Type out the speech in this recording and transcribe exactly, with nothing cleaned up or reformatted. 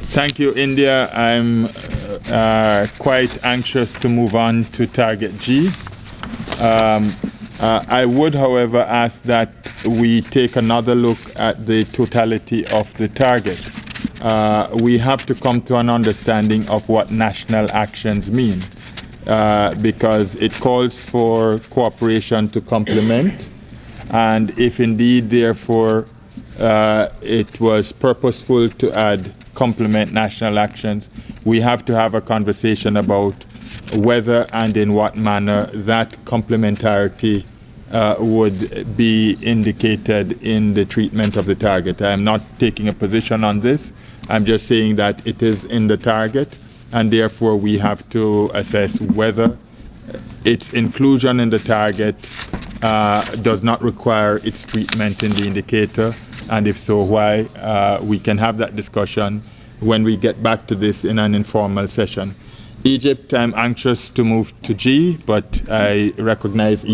Thank you, India. I'm uh, quite anxious to move on to target G. Um, uh, I would, however, ask that we take another look at the totality of the target. Uh, we have to come to an understanding of what national actions mean, uh, because it calls for cooperation to complement, and if indeed, therefore, uh, it was purposeful to add complement national actions, we have to have a conversation about whether and in what manner that complementarity uh, would be indicated in the treatment of the target. I am not taking a position on this. I'm just saying that it is in the target, and therefore we have to assess whether its inclusion in the target uh, does not require its treatment in the indicator, and if so, why. Uh, we can have that discussion when we get back to this in an informal session. Egypt, I'm anxious to move to G, but I recognize